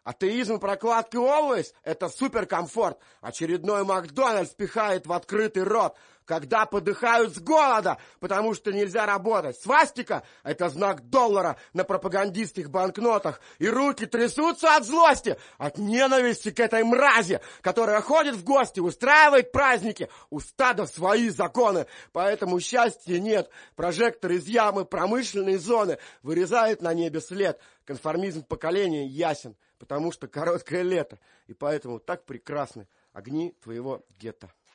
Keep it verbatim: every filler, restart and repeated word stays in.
Атеизм прокладки always – это суперкомфорт. Очередной Макдональдс пихает в открытый рот, когда подыхают с голода, потому что нельзя работать. Свастика – это знак доллара на пропагандистских банкнотах. И руки трясутся от злости, от ненависти к этой мрази, которая ходит в гости, устраивает праздники. У стада свои законы, поэтому счастья нет. Прожектор из ямы промышленной зоны вырезает на небе след. Конформизм поколения ясен, потому что короткое лето, и поэтому так прекрасны огни твоего гетто.